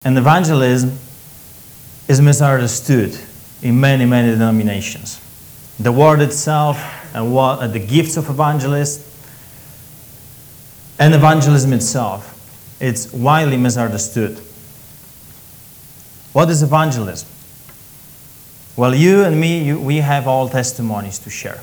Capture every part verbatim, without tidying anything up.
And evangelism is misunderstood in many, many denominations. The word itself and what uh, the gifts of evangelists and evangelism itself, it's widely misunderstood. What is evangelism? Well, you and me, you, we have all testimonies to share.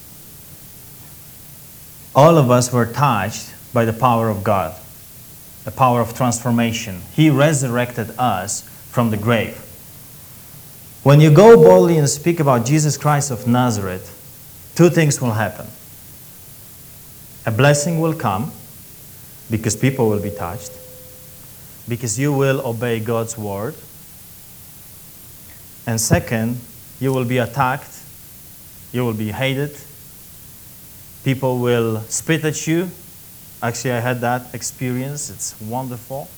All of us were touched by the power of God, the power of transformation. He resurrected us from the grave. When you go boldly and speak about Jesus Christ of Nazareth, two things will happen. A blessing will come because people will be touched, because you will obey God's word. And second, you will be attacked, you will be hated, people will spit at you. Actually, I had that experience. It's wonderful.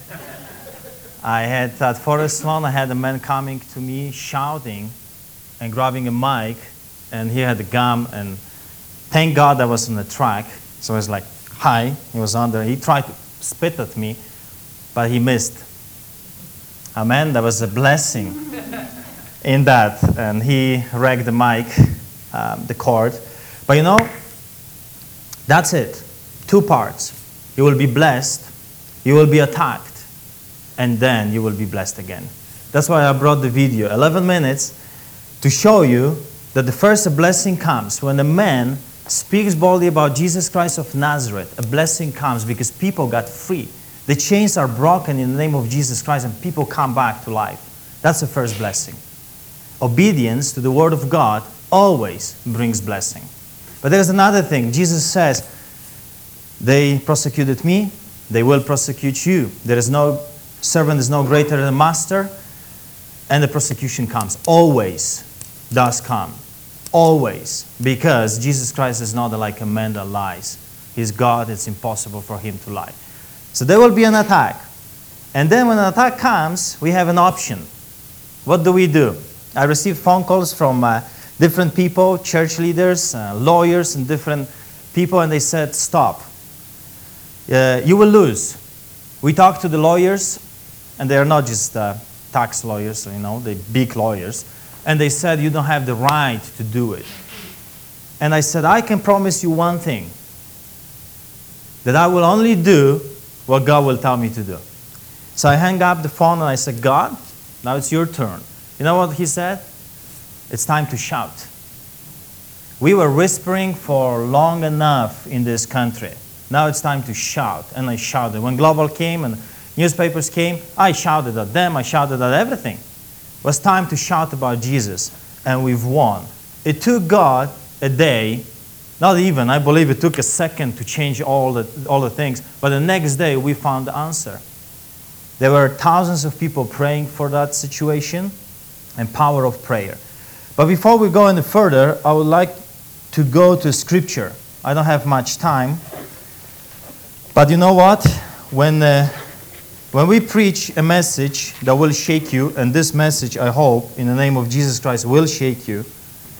I had at Forest Lawn, I had a man coming to me shouting and grabbing a mic, and he had a gum, and thank God I was on the track. So I was like, hi, he was under. He tried to spit at me, but he missed. Amen, there was a blessing in that, and he ragged the mic, um, the cord. But you know, that's it. Two parts. You will be blessed, you will be attacked, and then you will be blessed again. That's why I brought the video, eleven minutes, to show you that the first blessing comes when a man speaks boldly about Jesus Christ of Nazareth. A blessing comes because people got free. The chains are broken in the name of Jesus Christ, and people come back to life. That's the first blessing. Obedience to the word of God always brings blessing. But there's another thing. Jesus says, they persecuted me, they will persecute you. There is no servant is no greater than the master, and the persecution comes. Always does come. Always. Because Jesus Christ is not like a man that lies. He's God, it's impossible for him to lie. So there will be an attack. And then when an attack comes, we have an option. What do we do? I received phone calls from uh, different people, church leaders, uh, lawyers, and different people, and they said, stop. Uh, you will lose. We talked to the lawyers, and they are not just uh, tax lawyers, you know, they're big lawyers, and they said you don't have the right to do it. And I said, I can promise you one thing, that I will only do what God will tell me to do. So I hung up the phone and I said, God, now it's your turn. You know what he said? It's time to shout. We were whispering for long enough in this country. Now it's time to shout. And I shouted. When Global came and newspapers came, I shouted at them. I shouted at everything. It was time to shout about Jesus. And we've won. It took God a day, not even, I believe it took a second to change all the, all the things. But the next day we found the answer. There were thousands of people praying for that situation and power of prayer. But before we go any further, I would like to go to Scripture. I don't have much time. But you know what? When, uh, when we preach a message that will shake you, and this message, I hope, in the name of Jesus Christ, will shake you,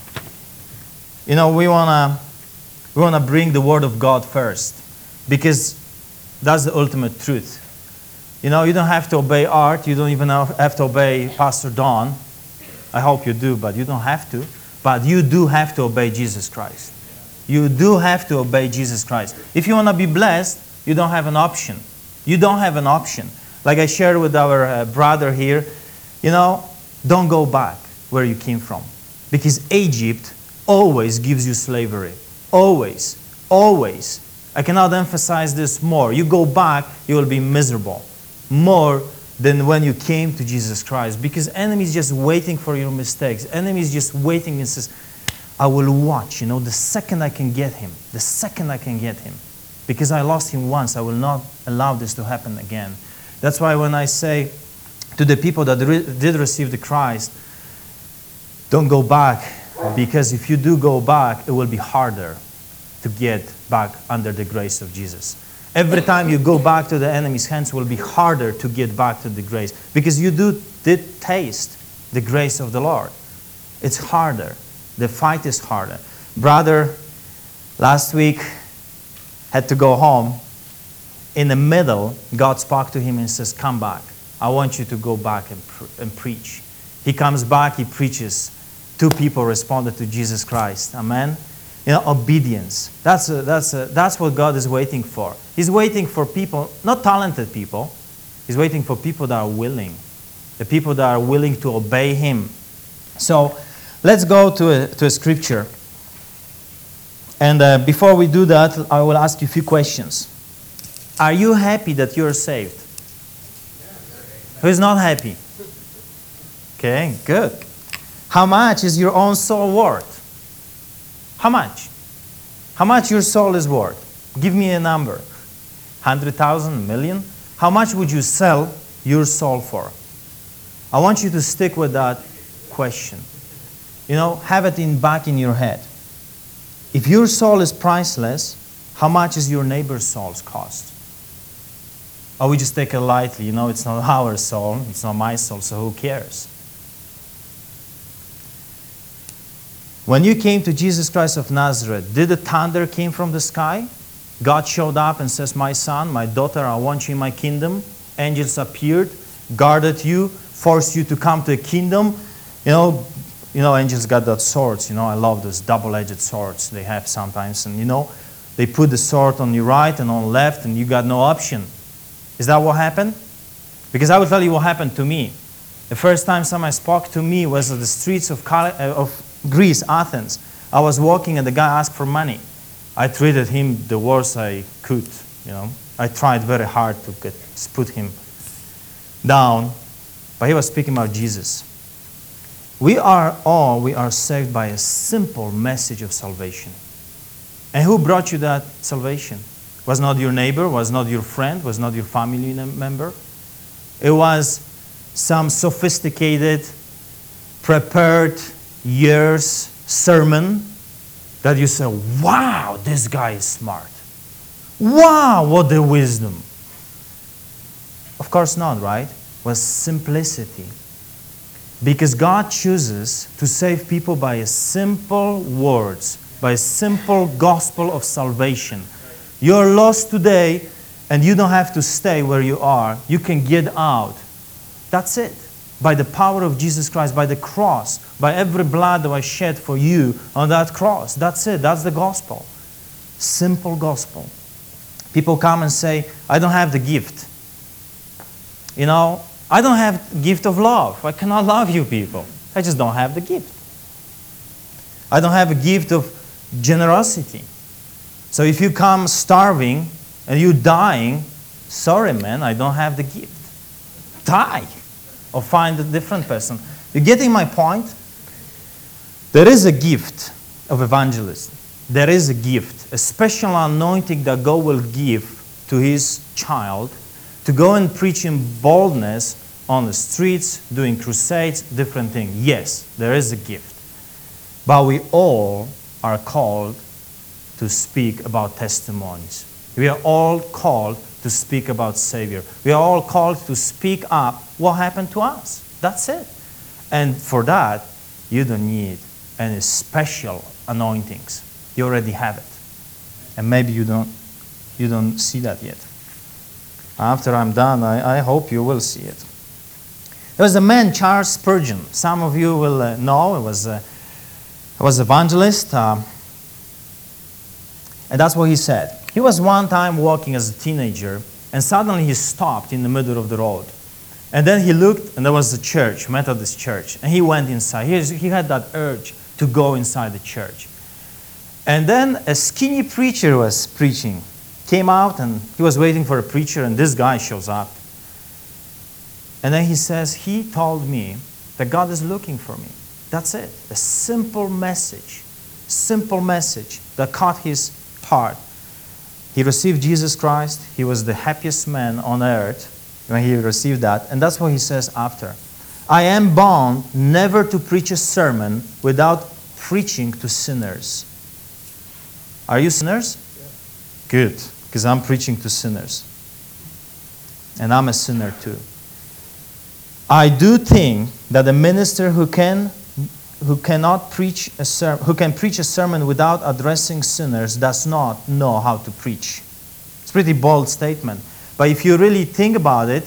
you know, we want to we wanna bring the Word of God first, because that's the ultimate truth. You know, you don't have to obey Art, you don't even have to obey Pastor Don. I hope you do, but you don't have to. But you do have to obey Jesus Christ. You do have to obey Jesus Christ. If you want to be blessed, you don't have an option. You don't have an option. Like I shared with our uh, brother here, you know, don't go back where you came from. Because Egypt always gives you slavery. Always. Always. I cannot emphasize this more. You go back, you will be miserable. More than when you came to Jesus Christ. Because enemy is just waiting for your mistakes. Enemy is just waiting and says, I will watch, you know, the second I can get him. The second I can get him. Because I lost him once, I will not allow this to happen again. That's why when I say to the people that re did receive the Christ, don't go back, because if you do go back, it will be harder to get back under the grace of Jesus. Every time you go back to the enemy's hands, it will be harder to get back to the grace, because you do did taste the grace of the Lord. It's harder. The fight is harder. Brother, last week, had to go home. In the middle, God spoke to him and says, come back. I want you to go back and, pr and preach. He comes back, he preaches. Two people responded to Jesus Christ. Amen? You know, obedience. That's, a, that's, a, that's what God is waiting for. He's waiting for people, not talented people. He's waiting for people that are willing. The people that are willing to obey Him. So, let's go to a, to a scripture. And uh, before we do that, I will ask you a few questions. Are you happy that you're saved? Who is not happy? Okay, good. How much is your own soul worth? How much? How much your soul is worth? Give me a number. Hundred thousand, million? How much would you sell your soul for? I want you to stick with that question. You know, have it in back in your head. If your soul is priceless, how much is your neighbor's soul's cost? Or we just take it lightly, you know, it's not our soul, it's not my soul, so who cares? When you came to Jesus Christ of Nazareth, did the thunder came from the sky? God showed up and says, my son, my daughter, I want you in my kingdom. Angels appeared, guarded you, forced you to come to a kingdom. You know, you know, angels got that swords, you know, I love those double-edged swords they have sometimes. And you know, they put the sword on your right and on left and you got no option. Is that what happened? Because I will tell you what happened to me. The first time somebody spoke to me was on the streets of, of Greece, Athens. I was walking and the guy asked for money. I treated him the worst I could, you know. I tried very hard to get, put him down, but he was speaking about Jesus. We are all, we are saved by a simple message of salvation. And who brought you that salvation? Was not your neighbor, was not your friend, was not your family member. It was some sophisticated, prepared years sermon that you say, wow, this guy is smart. Wow, what the wisdom. Of course not, right? It was simplicity. Because God chooses to save people by simple words, by a simple gospel of salvation. You're lost today and you don't have to stay where you are. You can get out. That's it. By the power of Jesus Christ, by the cross, by every blood that was shed for you on that cross. That's it. That's the gospel. Simple gospel. People come and say, I don't have the gift. You know, I don't have the gift of love. I cannot love you people. I just don't have the gift. I don't have a gift of generosity. So if you come starving and you're dying, sorry man, I don't have the gift. Die or find a different person. You're getting my point? There is a gift of evangelism. There is a gift, a special anointing that God will give to His child to go and preach in boldness on the streets, doing crusades, different things. Yes, there is a gift. But we all are called to speak about testimonies. We are all called to speak about Savior. We are all called to speak up what happened to us. That's it. And for that, you don't need any special anointings. You already have it. And maybe you don't, you don't see that yet. After I'm done, I, I hope you will see it. There was a man, Charles Spurgeon. Some of you will uh, know. He was, uh, he was an evangelist. Um, and that's what he said. He was one time walking as a teenager, and suddenly he stopped in the middle of the road. And then he looked, and there was a church, Methodist church. And he went inside. He, he had that urge to go inside the church. And then a skinny preacher was preaching. Came out, and he was waiting for a preacher, and this guy shows up. And then he says, he told me that God is looking for me. That's it. A simple message. Simple message that caught his heart. He received Jesus Christ. He was the happiest man on earth when he received that. And that's what he says after. I am bound never to preach a sermon without preaching to sinners. Are you sinners? Yeah. Good, because I'm preaching to sinners. And I'm a sinner too. I do think that a minister who can who cannot preach a ser- who can preach a sermon without addressing sinners does not know how to preach. It's a pretty bold statement. But if you really think about it,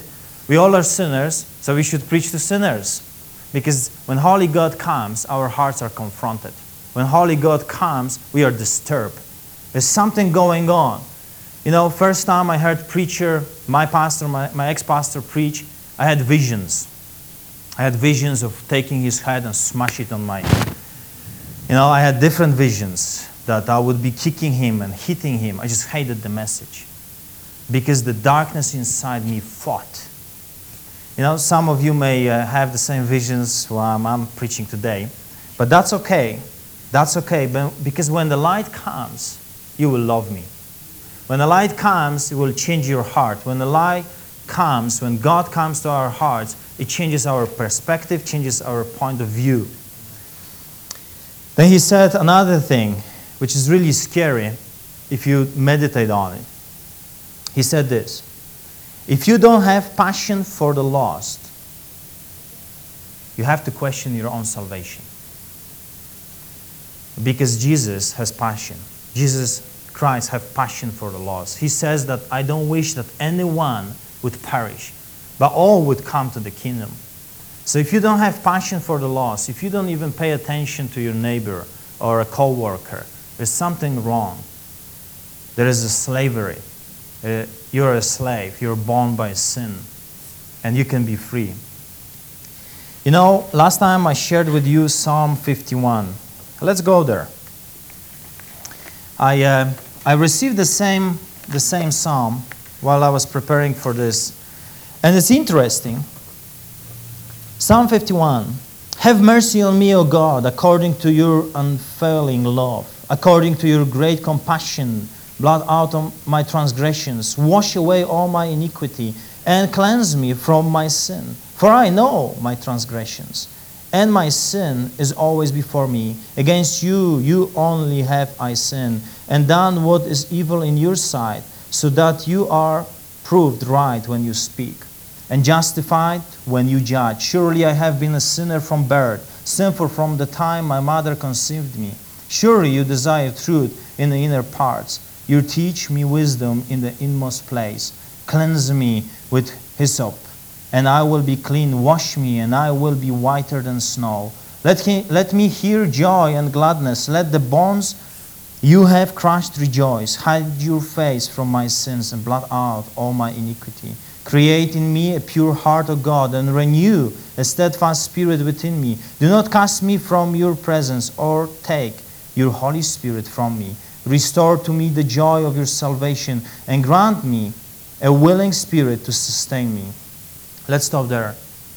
We all are sinners, so we should preach to sinners. Because when Holy God comes, our hearts are confronted. When Holy God comes, we are disturbed. There's something going on. You know, first time I heard preacher, my pastor, my, my ex-pastor preach, I had visions. I had visions of taking his head and smash it on my head. You know, I had different visions that I would be kicking him and hitting him. I just hated the message because the darkness inside me fought. You know, some of you may uh, have the same visions while I'm, I'm preaching today, but that's okay. That's okay, but because when the light comes, you will love me. When the light comes, it will change your heart. When the light comes, when God comes to our hearts, it changes our perspective, changes our point of view. Then he said another thing, which is really scary if you meditate on it. He said this: if you don't have passion for the lost, you have to question your own salvation. Because Jesus has passion. Jesus Christ has passion for the lost. He says that I don't wish that anyone would perish, but all would come to the kingdom. So if you don't have passion for the lost, if you don't even pay attention to your neighbor or a co-worker, there's something wrong. There is a slavery. Uh, you're a slave. You're born by sin. And you can be free. You know, last time I shared with you Psalm fifty-one. Let's go there. I, uh, I received the same, the same psalm while I was preparing for this. And it's interesting. Psalm fifty-one. Have mercy on me, O God, according to your unfailing love, according to your great compassion. Blot out of my transgressions, wash away all my iniquity, and cleanse me from my sin. For I know my transgressions, and my sin is always before me. Against you, you only have I sinned, and done what is evil in your sight, so that you are proved right when you speak, and justified when you judge. Surely I have been a sinner from birth, sinful from the time my mother conceived me. Surely you desire truth in the inner parts. You teach me wisdom in the inmost place. Cleanse me with hyssop, and I will be clean. Wash me, and I will be whiter than snow. Let, he, let me hear joy and gladness. Let the bones you have crushed rejoice. Hide your face from my sins and blot out all my iniquity. Create in me a pure heart, O God, and renew a steadfast spirit within me. Do not cast me from your presence or take your Holy Spirit from me. Restore to me the joy of your salvation and grant me a willing spirit to sustain me. Let's stop there.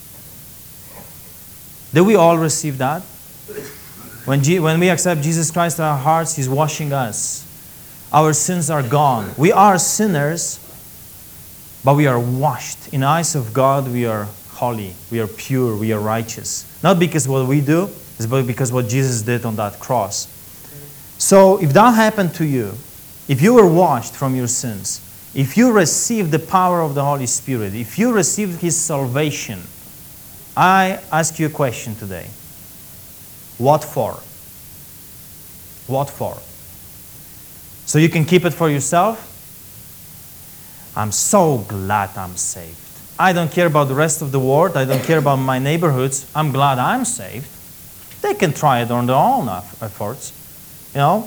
Did we all receive that? When, G- when we accept Jesus Christ in our hearts, He's washing us. Our sins are gone. We are sinners, but we are washed. In the eyes of God, we are holy, we are pure, we are righteous. Not because what we do, it's because what Jesus did on that cross. So if that happened to you, if you were washed from your sins, if you received the power of the Holy Spirit, if you received His salvation, I ask you a question today. What for? What for? So you can keep it for yourself? I'm so glad I'm saved. I don't care about the rest of the world. I don't care about my neighborhoods. I'm glad I'm saved. They can try it on their own efforts. You know?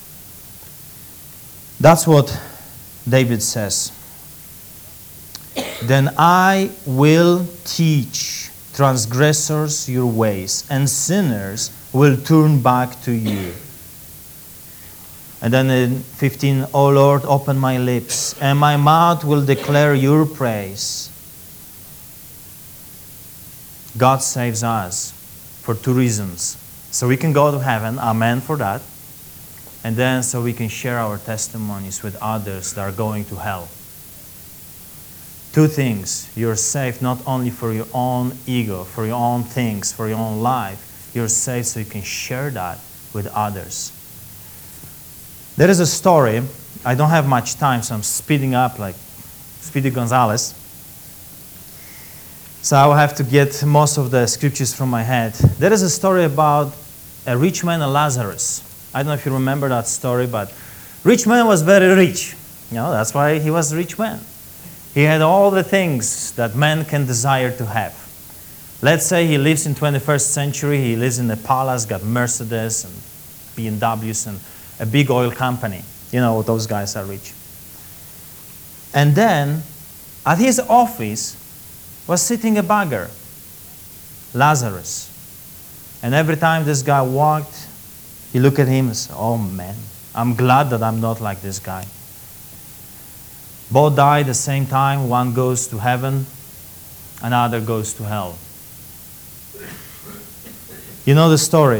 That's what David says. Then I will teach transgressors your ways, and sinners will turn back to you. And then in fifteen, O Lord, open my lips, and my mouth will declare your praise. God saves us for two reasons. So we can go to heaven, amen for that. And then so we can share our testimonies with others that are going to hell. Two things. You're saved not only for your own ego, for your own things, for your own life. You're saved so you can share that with others. There is a story. I don't have much time, so I'm speeding up like Speedy Gonzales. So I will have to get most of the scriptures from my head. There is a story about a rich man and Lazarus. I don't know if you remember that story, but rich man was very rich. You know, that's why he was a rich man. He had all the things that man can desire to have. Let's say he lives in twenty-first century, he lives in a palace, got Mercedes and B M Ws and a big oil company. You know, those guys are rich. And then, at his office, was sitting a beggar, Lazarus. And every time this guy walked, he looked at him and said, oh man, I'm glad that I'm not like this guy. Both die at the same time. One goes to heaven, another goes to hell. You know the story.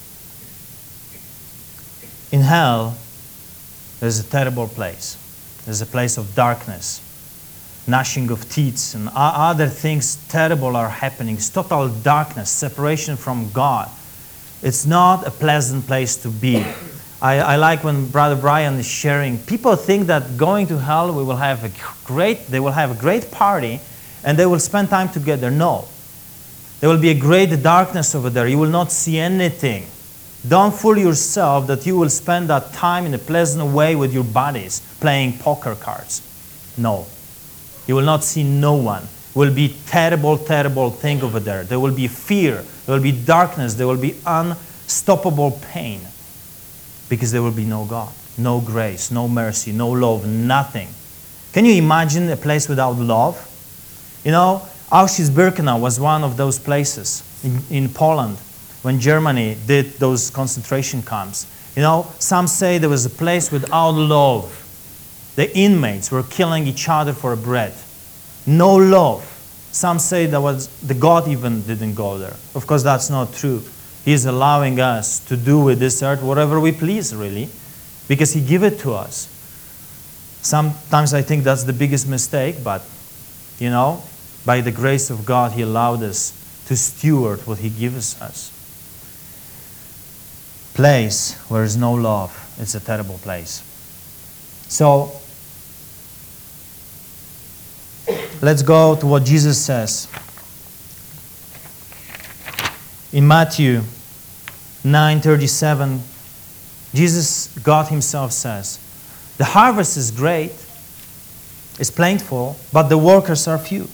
In hell, there's a terrible place. There's a place of darkness, gnashing of teeth, and other things terrible are happening. It's total darkness, separation from God. It's not a pleasant place to be. I, I like when Brother Brian is sharing. People think that going to hell, we will have a great, they will have a great party, and they will spend time together. No. There will be a great darkness over there. You will not see anything. Don't fool yourself that you will spend that time in a pleasant way with your buddies playing poker cards. No. You will not see no one. It will be terrible, terrible thing over there. There will be fear. There will be darkness. There will be unstoppable pain. Because there will be no God, no grace, no mercy, no love, nothing. Can you imagine a place without love? You know, Auschwitz-Birkenau was one of those places in, in Poland when Germany did those concentration camps. You know, some say there was a place without love. The inmates were killing each other for bread. No love. Some say that was the God even didn't go there. Of course, that's not true. He is allowing us to do with this earth whatever we please, really, because He gave it to us. Sometimes I think that's the biggest mistake, but, you know, by the grace of God, He allowed us to steward what He gives us. Place where there is no love, it's a terrible place. So, let's go to what Jesus says. In Matthew nine thirty-seven, Jesus, God Himself says, the harvest is great, it's plentiful, but the workers are few.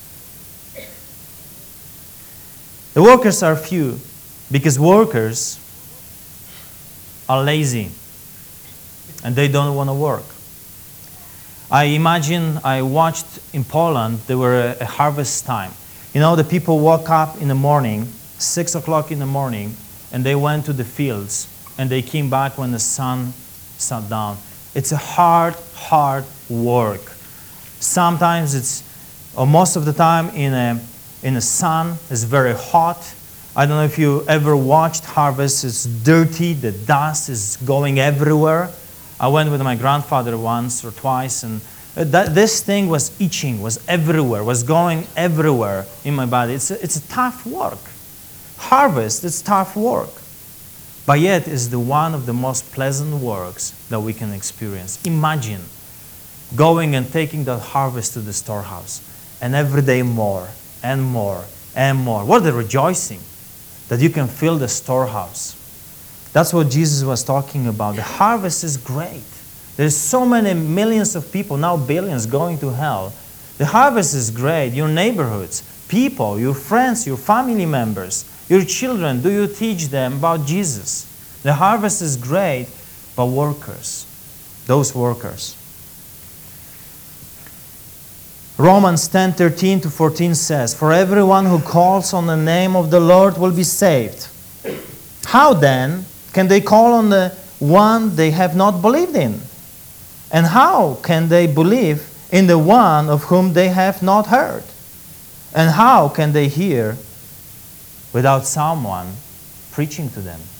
The workers are few because workers are lazy and they don't want to work. I imagine I watched in Poland, there were a, a harvest time. You know, the people woke up in the morning, six o'clock in the morning, and they went to the fields, and they came back when the sun sat down. It's a hard, hard work. Sometimes it's, or most of the time in a, in the sun, it's very hot. I don't know if you ever watched harvest. It's dirty, the dust is going everywhere. I went with my grandfather once or twice, and that, this thing was itching, was everywhere, was going everywhere in my body. It's a, it's a tough work. Harvest, it's tough work. But yet, it's the one of the most pleasant works that we can experience. Imagine going and taking that harvest to the storehouse, and every day more, and more, and more. What a rejoicing that you can fill the storehouse. That's what Jesus was talking about. The harvest is great. There's so many millions of people, now billions, going to hell. The harvest is great. Your neighborhoods, people, your friends, your family members, your children, do you teach them about Jesus? The harvest is great, but workers, those workers. Romans ten thirteen to fourteen says, for everyone who calls on the name of the Lord will be saved. How then can they call on the one they have not believed in? And how can they believe in the one of whom they have not heard? And how can they hear without someone preaching to them?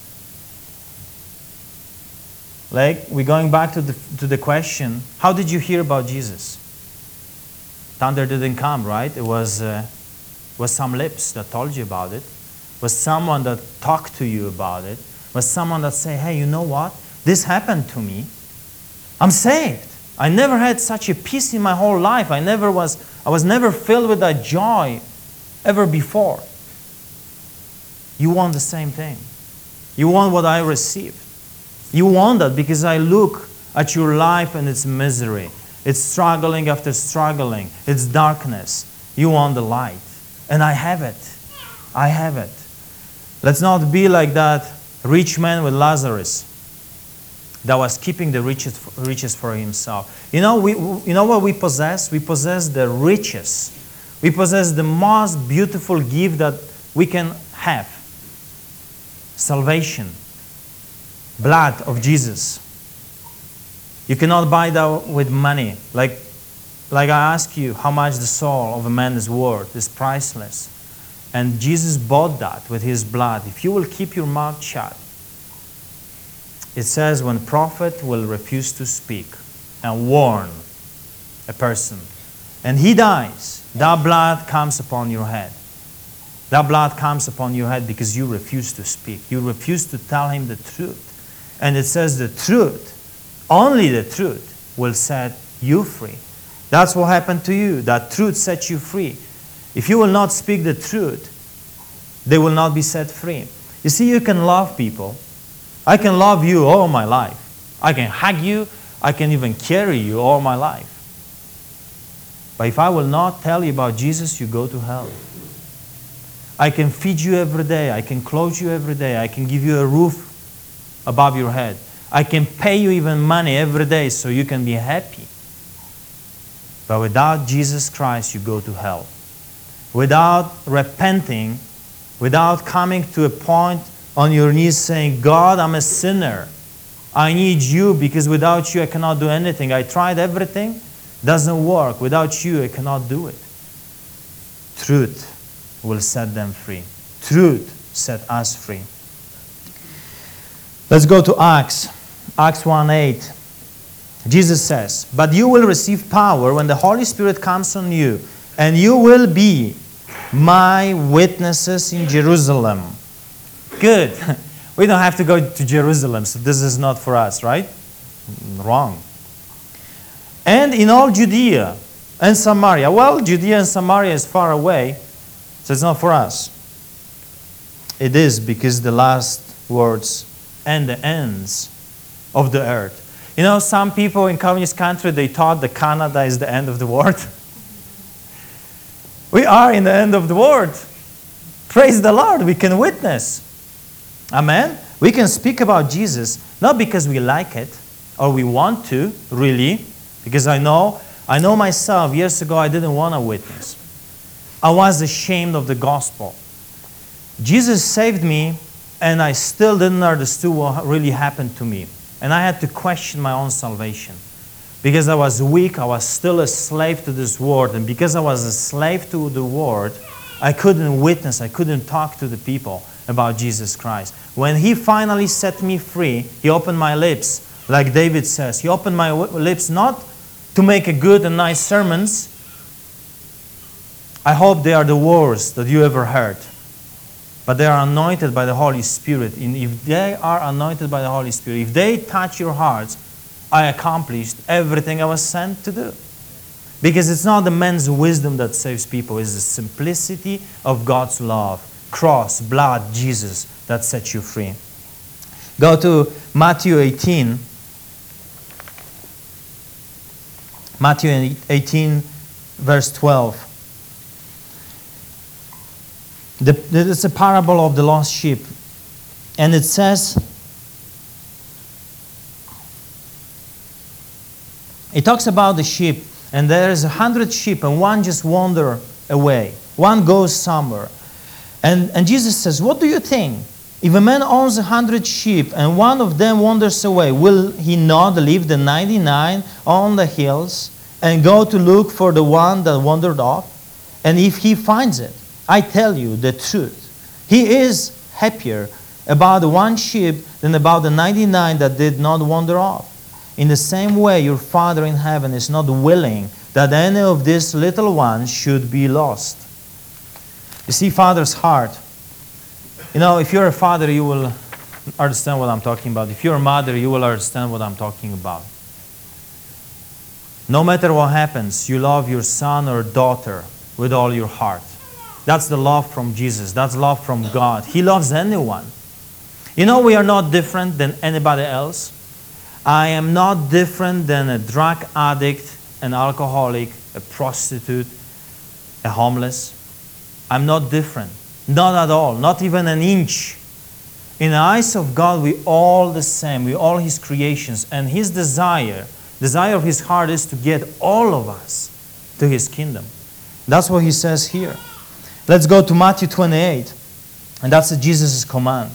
Like, we're going back to the, to the question, how did you hear about Jesus? Thunder didn't come, right? It was, uh, was some lips that told you about it. It was someone that talked to you about it. It was someone that said, hey, you know what? This happened to me. I'm saved. I never had such a peace in my whole life. I never was, I was never filled with that joy ever before. You want the same thing. You want what I received. You want that because I look at your life and its misery. It's struggling after struggling. It's darkness. You want the light. And I have it. I have it. Let's not be like that rich man with Lazarus that was keeping the riches, riches for himself. You know, we, you know what we possess? We possess the riches. We possess the most beautiful gift that we can have. Salvation. Blood of Jesus. You cannot buy that with money. Like, like I ask you, how much the soul of a man is worth is priceless. And Jesus bought that with His blood. If you will keep your mouth shut, it says when prophet will refuse to speak and warn a person, and he dies, that blood comes upon your head. That blood comes upon your head because you refuse to speak. You refuse to tell him the truth. And it says the truth, only the truth, will set you free. That's what happened to you. That truth sets you free. If you will not speak the truth, they will not be set free. You see, you can love people. I can love you all my life. I can hug you. I can even carry you all my life. But if I will not tell you about Jesus, you go to hell. I can feed you every day. I can clothe you every day. I can give you a roof above your head. I can pay you even money every day so you can be happy. But without Jesus Christ, you go to hell. Without repenting, without coming to a point on your knees saying, God, I'm a sinner. I need you because without you I cannot do anything. I tried everything. Doesn't work. Without you I cannot do it. Truth will set them free. Truth set us free. Let's go to Acts. Acts one eight. Jesus says, but you will receive power when the Holy Spirit comes on you, and you will be my witnesses in Jerusalem. Good. We don't have to go to Jerusalem, so this is not for us, right? Wrong. And in all Judea and Samaria. Well, Judea and Samaria is far away, so it's not for us. It is because the last words and the ends of the earth. You know, some people in communist country, they thought that Canada is the end of the world. We are in the end of the world. Praise the Lord, we can witness. Amen? We can speak about Jesus, not because we like it, or we want to, really, because I know, I know myself, years ago I didn't want to witness. I was ashamed of the gospel. Jesus saved me, and I still didn't understand what really happened to me. And I had to question my own salvation. Because I was weak, I was still a slave to this world. And because I was a slave to the world, I couldn't witness, I couldn't talk to the people about Jesus Christ. When He finally set me free, He opened my lips, like David says. He opened my lips not to make a good and nice sermons. I hope they are the worst that you ever heard. But they are anointed by the Holy Spirit. And if they are anointed by the Holy Spirit, if they touch your hearts, I accomplished everything I was sent to do. Because it's not the man's wisdom that saves people. It's the simplicity of God's love. Cross, blood, Jesus that sets you free. Go to Matthew eighteen. Matthew eighteen, verse twelve. The, it's a parable of the lost sheep. And it says, it talks about the sheep, and there is a hundred sheep, and one just wander away. One goes somewhere. And, and Jesus says, what do you think? If a man owns a hundred sheep, and one of them wanders away, will he not leave the ninety-nine on the hills, and go to look for the one that wandered off? And if he finds it, I tell you the truth, he is happier about the one sheep than about the ninety-nine that did not wander off. In the same way, your Father in heaven is not willing that any of these little ones should be lost. You see, Father's heart. You know, if you're a father, you will understand what I'm talking about. If you're a mother, you will understand what I'm talking about. No matter what happens, you love your son or daughter with all your heart. That's the love from Jesus. That's love from God. He loves anyone. You know, we are not different than anybody else. I am not different than a drug addict an alcoholic, a prostitute, a homeless. I'm not different. Not at all. Not even an inch. In the eyes of God, we're all the same. We're all His creations. And His desire, desire of His heart is to get all of us to His kingdom. That's what He says here. Let's go to Matthew twenty-eight. And that's Jesus' command.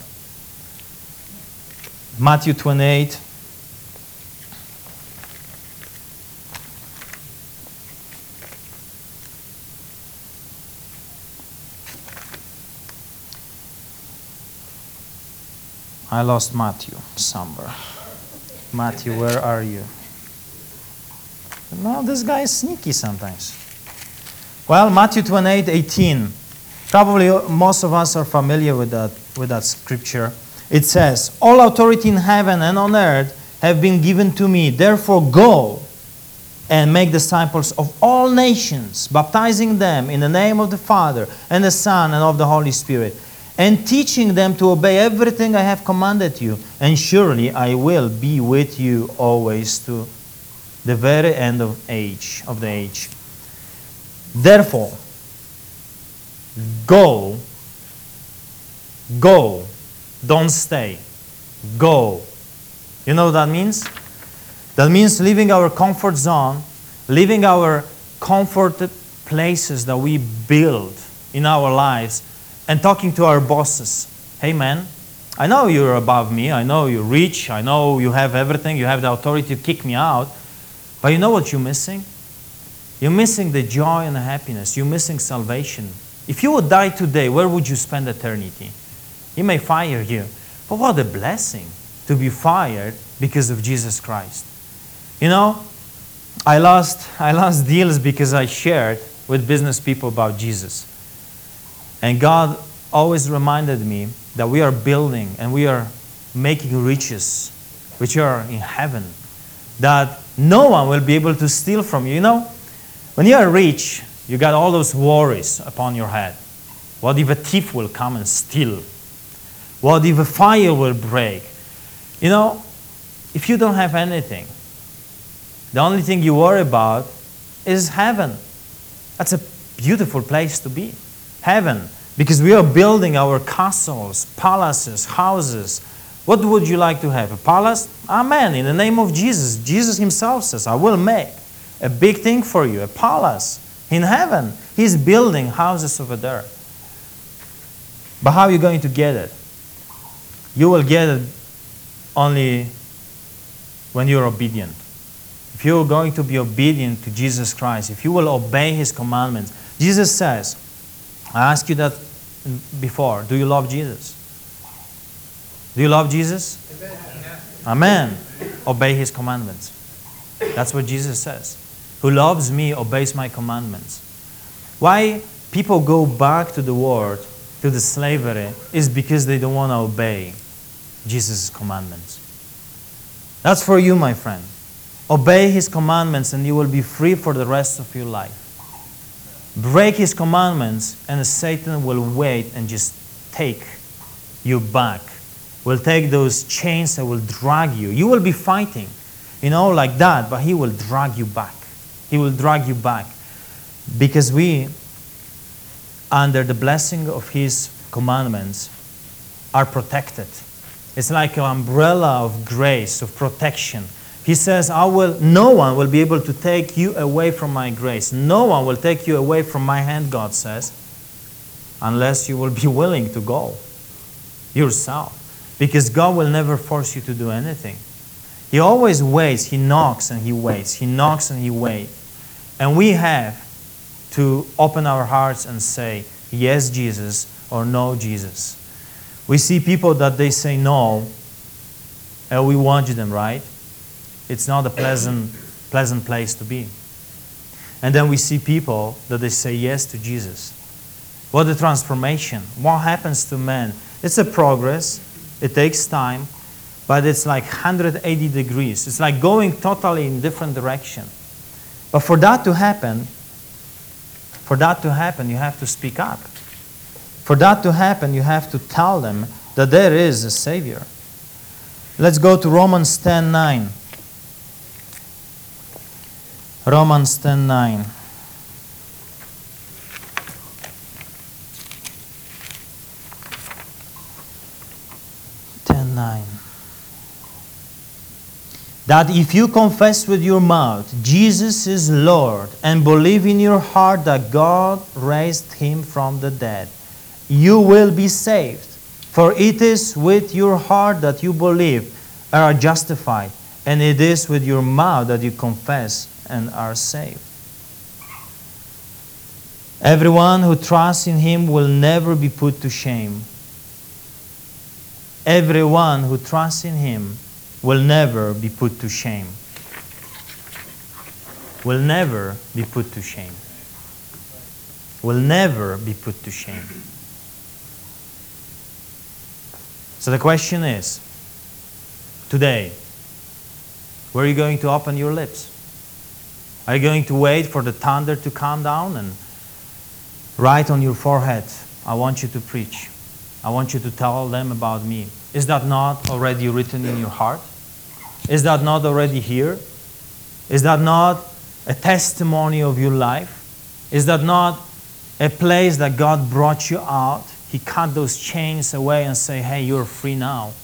Matthew twenty-eight. I lost Matthew somewhere. Matthew, where are you? No, this guy is sneaky sometimes. Well, Matthew twenty-eight, eighteen. Probably most of us are familiar with that, with that scripture. It says, all authority in heaven and on earth have been given to me. Therefore go and make disciples of all nations, baptizing them in the name of the Father and the Son and of the Holy Spirit, and teaching them to obey everything I have commanded you. And surely I will be with you always to the very end of age, of the age. Therefore, go, go, don't stay, go. You know what that means? That means leaving our comfort zone, leaving our comforted places that we build in our lives, and talking to our bosses. Hey man, I know you're above me, I know you're rich, I know you have everything, you have the authority to kick me out, but you know what you're missing? You're missing the joy and the happiness. You're missing salvation. If you would die today, where would you spend eternity? He may fire you, but what a blessing to be fired because of Jesus Christ. You know, I lost, I lost deals because I shared with business people about Jesus. And God always reminded me that we are building and we are making riches which are in heaven, that no one will be able to steal from you. You know, when you are rich, you got all those worries upon your head. What if a thief will come and steal? What if a fire will break? You know, if you don't have anything, the only thing you worry about is heaven. That's a beautiful place to be. Heaven. Because we are building our castles, palaces, houses. What would you like to have? A palace? Amen. In the name of Jesus. Jesus Himself says, I will make a big thing for you, a palace in heaven. He's building houses over there. But how are you going to get it? You will get it only when you're obedient. If you're going to be obedient to Jesus Christ, if you will obey His commandments. Jesus says, I asked you that before, do you love Jesus? Do you love Jesus? Amen. Amen. Obey His commandments. That's what Jesus says. Who loves me obeys my commandments. Why people go back to the world, to the slavery, is because they don't want to obey Jesus' commandments. That's for you, my friend. Obey His commandments and you will be free for the rest of your life. Break His commandments and Satan will wait and just take you back. Will take those chains that will drag you. You will be fighting, you know, like that, but he will drag you back. He will drag you back. Because we, under the blessing of His commandments, are protected. It's like an umbrella of grace, of protection. He says, I will, no one will be able to take you away from my grace. No one will take you away from my hand, God says, unless you will be willing to go yourself. Because God will never force you to do anything. He always waits. He knocks and He waits. He knocks and He waits. And we have to open our hearts and say, yes, Jesus, or no, Jesus. We see people that they say no, and we watch them, right? It's not a pleasant, pleasant place to be. And then we see people that they say yes to Jesus. What a transformation. What happens to man? It's a progress. It takes time. But it's like one hundred eighty degrees. It's like going totally in different direction. But for that to happen, for that to happen, you have to speak up. For that to happen, you have to tell them that there is a Savior. Let's go to Romans ten nine. Romans ten nine. ten nine. That if you confess with your mouth Jesus is Lord and believe in your heart that God raised him from the dead, you will be saved. For it is with your heart that you believe and are justified, and it is with your mouth that you confess and are saved. Everyone who trusts in him will never be put to shame. Everyone who trusts in him will never be put to shame. Will never be put to shame. Will never be put to shame. So the question is, today, where are you going to open your lips? Are you going to wait for the thunder to come down and write on your forehead, I want you to preach. I want you to tell them about me. Is that not already written in your heart? Is that not already here? Is that not a testimony of your life? Is that not a place that God brought you out? He cut those chains away and say, hey, you're free now.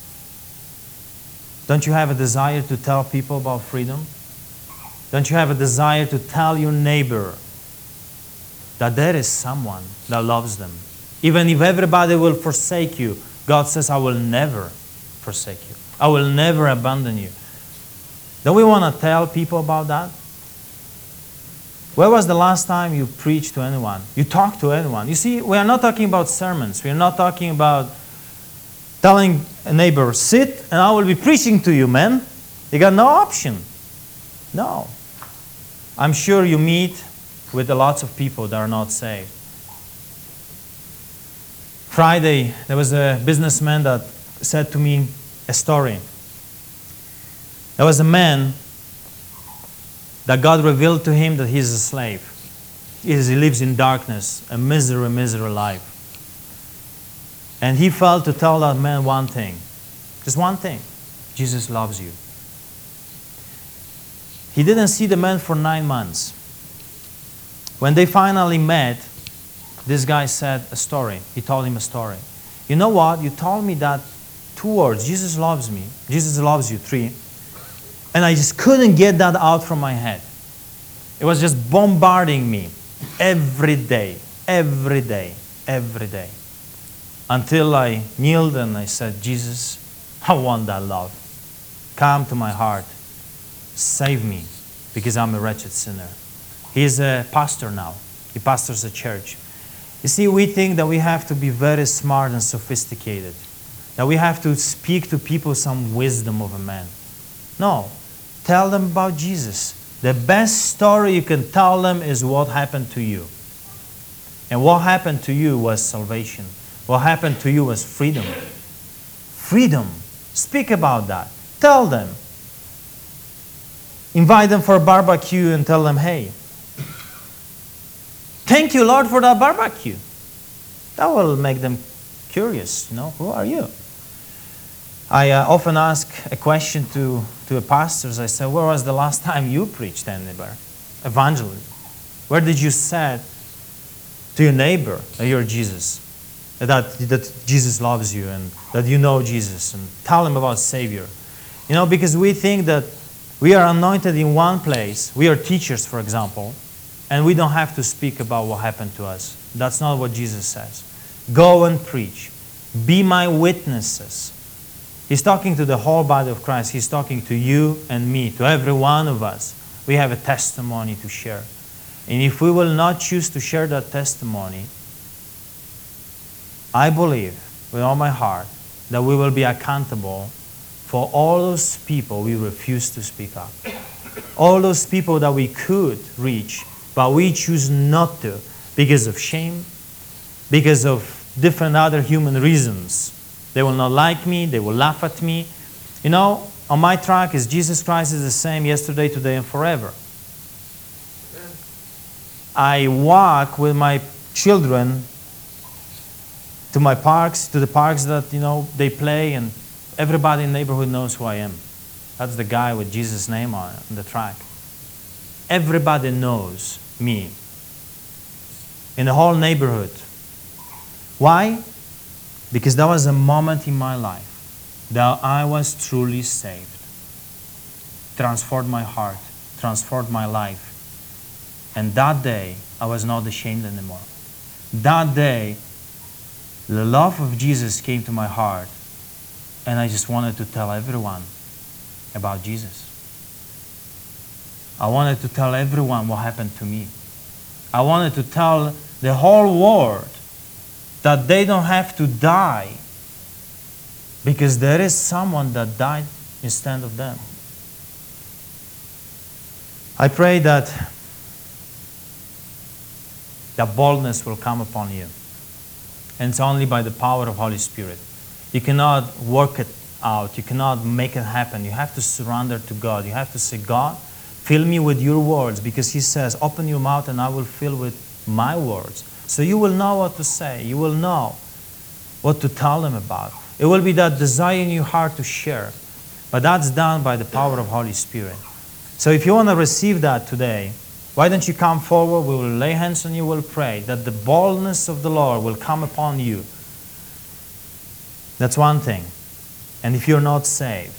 Don't you have a desire to tell people about freedom? Don't you have a desire to tell your neighbor that there is someone that loves them? Even if everybody will forsake you, God says, I will never forsake you. I will never abandon you. Don't we want to tell people about that? Where was the last time you preached to anyone? You talked to anyone? You see, we are not talking about sermons. We are not talking about telling a neighbor, sit and I will be preaching to you, man. You got no option. No. I'm sure you meet with lots of people that are not saved. Friday, there was a businessman that said to me a story. There was a man that God revealed to him that he's a slave. He lives in darkness, a miserable, miserable life. And he felt to tell that man one thing. Just one thing. Jesus loves you. He didn't see the man for nine months. When they finally met, this guy said a story. He told him a story. You know what? You told me that two words. Jesus loves me. Jesus loves you. Three. And I just couldn't get that out from my head. It was just bombarding me every day, every day, every day. Until I kneeled and I said, Jesus, I want that love. Come to my heart. Save me, because I'm a wretched sinner. He's a pastor now. He pastors a church. You see, we think that we have to be very smart and sophisticated. That we have to speak to people some wisdom of a man. No. Tell them about Jesus. The best story you can tell them is what happened to you. And what happened to you was salvation. What happened to you was freedom. Freedom. Speak about that. Tell them. Invite them for a barbecue and tell them, hey, thank you, Lord, for that barbecue. That will make them curious. You know, who are you? I uh, often ask a question to, to a pastors. I say, where was the last time you preached anywhere? Evangelism. Where did you say to your neighbor that you're Jesus? That, that Jesus loves you and that you know Jesus, and tell him about Savior. You know, because we think that we are anointed in one place. We are teachers, for example, and we don't have to speak about what happened to us. That's not what Jesus says. Go and preach. Be my witnesses. He's talking to the whole body of Christ. He's talking to you and me, to every one of us. We have a testimony to share. And if we will not choose to share that testimony, I believe with all my heart that we will be accountable for all those people we refuse to speak up. All those people that we could reach, but we choose not to because of shame, because of different other human reasons. They will not like me, they will laugh at me. You know, on my track is Jesus Christ is the same yesterday, today, and forever. I walk with my children to my parks, to the parks that, you know, they play, and everybody in the neighborhood knows who I am. That's the guy with Jesus' name on, on the track. Everybody knows me in the whole neighborhood. Why? Because that was a moment in my life that I was truly saved. Transformed my heart, transformed my life. And that day, I was not ashamed anymore. That day, the love of Jesus came to my heart, and I just wanted to tell everyone about Jesus. I wanted to tell everyone what happened to me. I wanted to tell the whole world that they don't have to die, because there is someone that died instead of them. I pray that that boldness will come upon you. And it's only by the power of Holy Spirit. You cannot work it out. You cannot make it happen. You have to surrender to God. You have to say, God, fill me with your words, because He says, open your mouth and I will fill with my words. So you will know what to say. You will know what to tell them about. It will be that desire in your heart to share. But that's done by the power of Holy Spirit. So if you want to receive that today, why don't you come forward? We will lay hands on you, we'll pray that the boldness of the Lord will come upon you. That's one thing. And if you're not saved,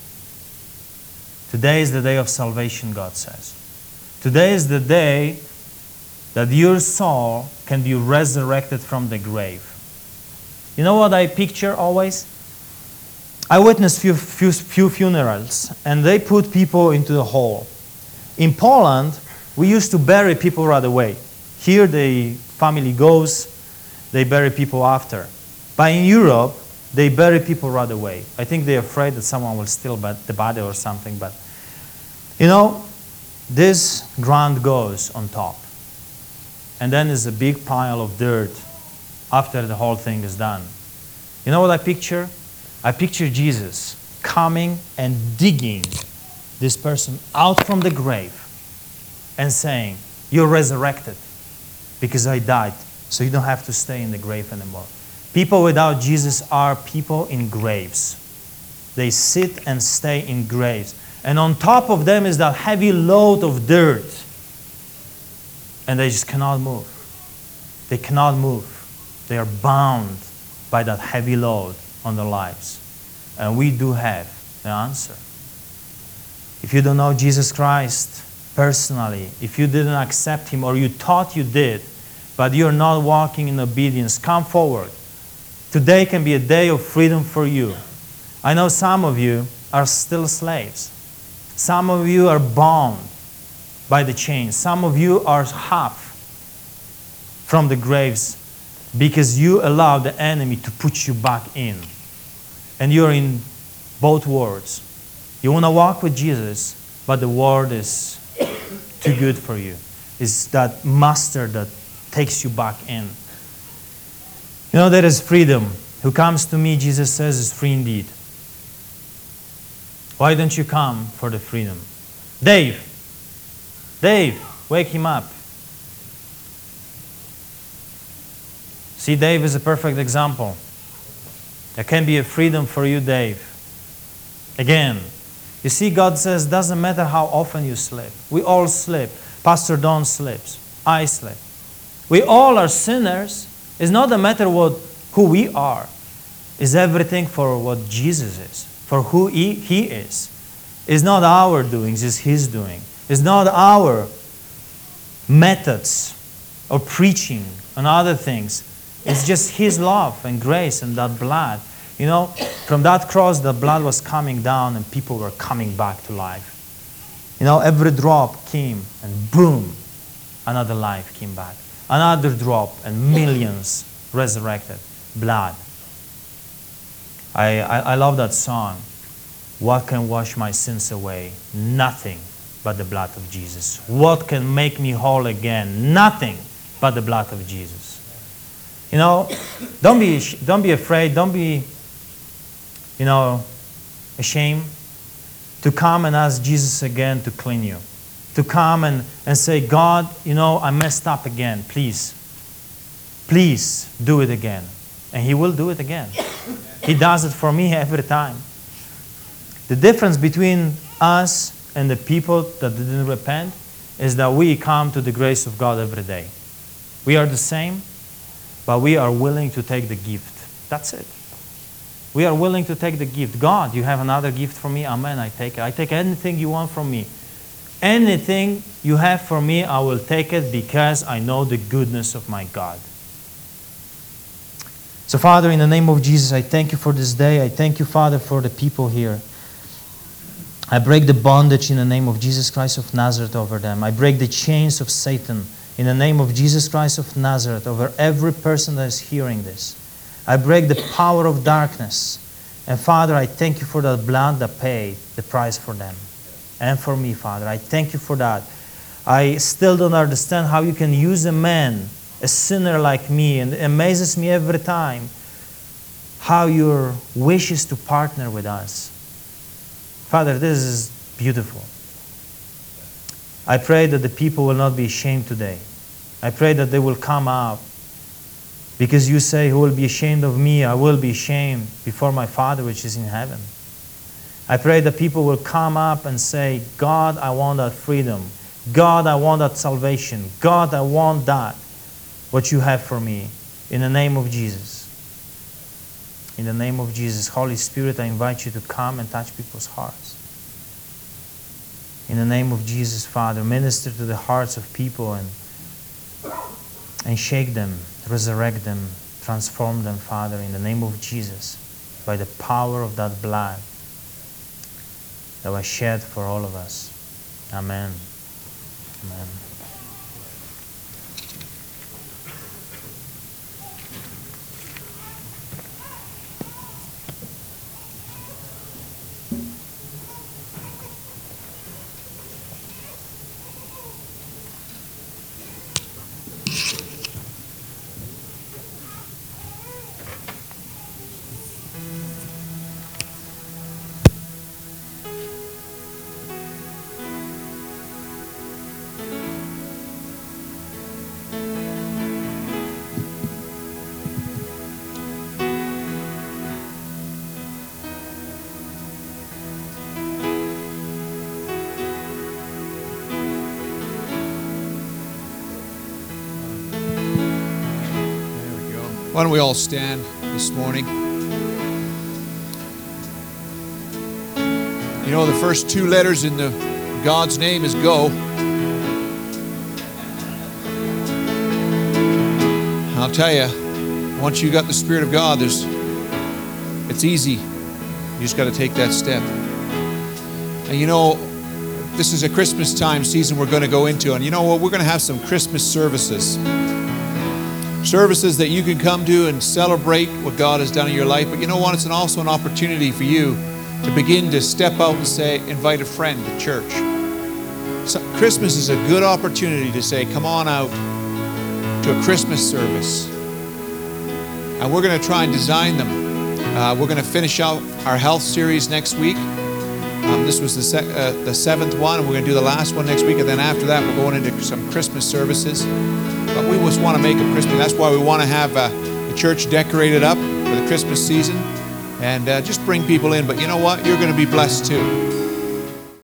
today is the day of salvation, God says. Today is the day that your soul can be resurrected from the grave. You know what I picture always? I witnessed few, few, few funerals, and they put people into the hole. In Poland, we used to bury people right away. Here, the family goes, they bury people after. But in Europe, they bury people right away. I think they're afraid that someone will steal the body or something. But, you know, this ground goes on top. And then there's a big pile of dirt after the whole thing is done. You know what I picture? I picture Jesus coming and digging this person out from the grave and saying, you're resurrected because I died, so you don't have to stay in the grave anymore. People without Jesus are people in graves. They sit and stay in graves. And on top of them is that heavy load of dirt. And they just cannot move. They cannot move. They are bound by that heavy load on their lives. And we do have the answer. If you don't know Jesus Christ personally, if you didn't accept Him or you thought you did, but you're not walking in obedience, come forward. Today can be a day of freedom for you. I know some of you are still slaves. Some of you are bound by the chains. Some of you are half from the graves because you allowed the enemy to put you back in. And you're in both worlds. You want to walk with Jesus, but the world is too good for you. It's that master that takes you back in. You know, there is freedom. Who comes to me, Jesus says, is free indeed. Why don't you come for the freedom? Dave, Dave, wake him up. See, Dave is a perfect example. There can be a freedom for you, Dave. Again, you see, God says, doesn't matter how often you slip. We all slip. Pastor Don slips. I slip. We all are sinners. It's not a matter what who we are. It's everything for what Jesus is, for who He, he is. It's not our doings, it's His doing. It's not our methods of preaching and other things. It's just His love and grace and that blood. You know, from that cross, the blood was coming down and people were coming back to life. You know, every drop came and boom, another life came back. Another drop and millions resurrected. Blood. I, I, I love that song. What can wash my sins away? Nothing but the blood of Jesus. What can make me whole again? Nothing but the blood of Jesus. You know, don't be, don't be afraid. Don't be, you know, ashamed to come and ask Jesus again to clean you. To come and, and say, God, you know, I messed up again. Please, please do it again. And He will do it again. He does it for me every time. The difference between us and the people that didn't repent is that we come to the grace of God every day. We are the same, but we are willing to take the gift. That's it. We are willing to take the gift. God, you have another gift for me? Amen, I take it. I take anything you want from me. Anything you have for me, I will take it because I know the goodness of my God. So, Father, in the name of Jesus, I thank you for this day. I thank you, Father, for the people here. I break the bondage in the name of Jesus Christ of Nazareth over them. I break the chains of Satan in the name of Jesus Christ of Nazareth over every person that is hearing this. I break the power of darkness. And Father, I thank you for that blood that paid the price for them. And for me, Father, I thank you for that. I still don't understand how you can use a man, a sinner like me, and it amazes me every time how your wish is to partner with us. Father, this is beautiful. I pray that the people will not be ashamed today. I pray that they will come out, because you say, who will be ashamed of me, I will be ashamed before my Father which is in heaven. I pray that people will come up and say, God, I want that freedom. God, I want that salvation. God, I want that, what you have for me. In the name of Jesus. In the name of Jesus. Holy Spirit, I invite you to come and touch people's hearts. In the name of Jesus, Father, minister to the hearts of people and, and shake them, resurrect them, transform them, Father, in the name of Jesus, by the power of that blood that was shed for all of us. Amen. Amen. Why don't we all stand this morning? You know, the first two letters in the God's name is go. I'll tell you, once you got the Spirit of God, there's it's easy. You just got to take that step. And you know, this is a Christmas time season we're going to go into, and you know what? We're going to have some Christmas services. Services that you can come to and celebrate what God has done in your life. But you know what? It's an also an opportunity for you to begin to step out and say, invite a friend to church. So Christmas is a good opportunity to say, come on out to a Christmas service. And we're going to try and design them. Uh, we're going to finish out our health series next week. Um, this was the, se- uh, the seventh one, and we're going to do the last one next week. And then after that, we're going into some Christmas services. But we just want to make it Christmas. That's why we want to have uh, the church decorated up for the Christmas season and uh, just bring people in. But you know what? You're going to be blessed too.